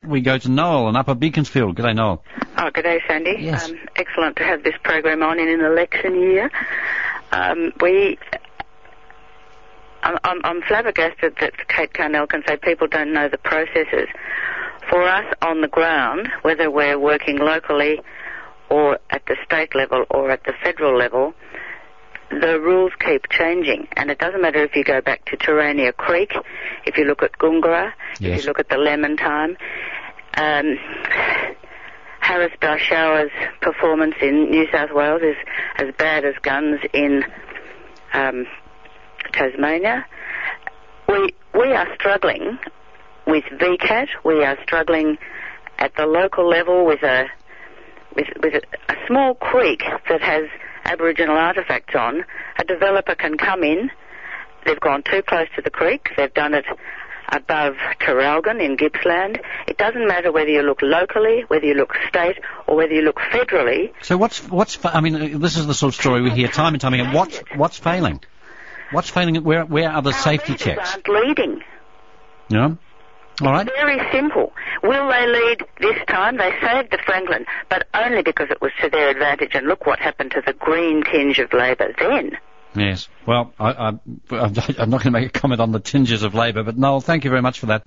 we go to Noel in Upper Beaconsfield. G'day, Noel. Oh, good day, Sandy. Yes. Excellent to have this program on in an election year. I'm flabbergasted that Kate Carnell can say people don't know the processes. For us on the ground, whether we're working locally or at the state level or at the federal level, the rules keep changing. And it doesn't matter if you go back to Terania Creek, if you look at Goongerah, Yes. if you look at the Lemon Time, Harris Darshower's performance in New South Wales is as bad as guns in Tasmania. We are struggling with VCAT. We are struggling at the local level with a small creek that has Aboriginal artefacts on. A developer can come in. They've gone too close to the creek. They've done it above Terralgan in Gippsland. It doesn't matter whether you look locally, whether you look state, or whether you look federally. So I mean, this is the sort of story we hear time and time again. What's failing? What's failing? Where are the safety checks? Aren't leading. Yeah. All right. Very simple. Will they lead this time? They saved the Franklin, but only because it was to their advantage. And look what happened to the green tinge of Labor then. Yes. Well, I'm not going to make a comment on the tinges of Labor, but Noel, thank you very much for that.